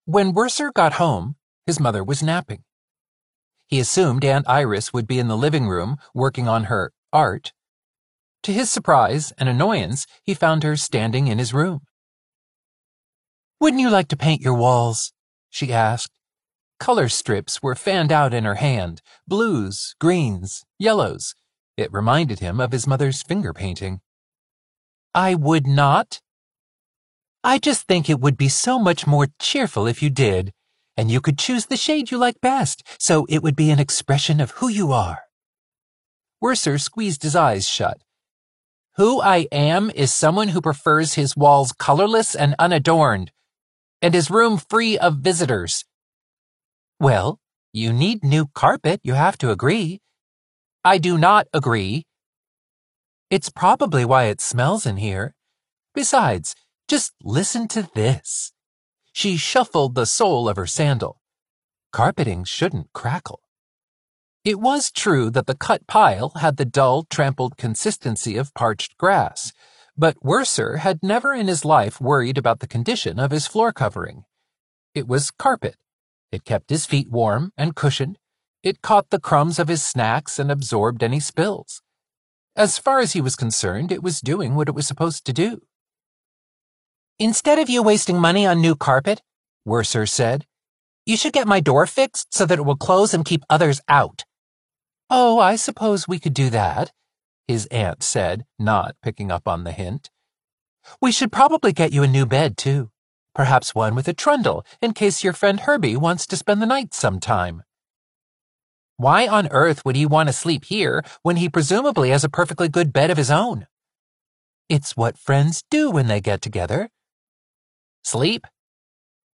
When Werser got home, his mother was napping. He assumed Aunt Iris would be in the living room working on her art. To his surprise and annoyance, he found her standing in his room. "Wouldn't you like to paint your walls?" she asked. Color strips were fanned out in her hand, blues, greens, yellows. It reminded him of his mother's finger painting. "I would not. I just think it would be so much more cheerful if you did, and you could choose the shade you like best, so it would be an expression of who you are." Werser squeezed his eyes shut. "Who I am is someone who prefers his walls colorless and unadorned, and his room free of visitors." "Well, you need new carpet, you have to agree." "I do not agree." "It's probably why it smells in here. Besides, just listen to this." She shuffled the sole of her sandal. Carpeting shouldn't crackle. It was true that the cut pile had the dull, trampled consistency of parched grass, but Werser had never in his life worried about the condition of his floor covering. It was carpet. It kept his feet warm and cushioned. It caught the crumbs of his snacks and absorbed any spills. As far as he was concerned, it was doing what it was supposed to do. "Instead of you wasting money on new carpet," Werser said, "you should get my door fixed so that it will close and keep others out." "Oh, I suppose we could do that," his aunt said, not picking up on the hint. "We should probably get you a new bed, too. Perhaps one with a trundle, in case your friend Herbie wants to spend the night sometime." "Why on earth would he want to sleep here when he presumably has a perfectly good bed of his own?" "It's what friends do when they get together." "Sleep?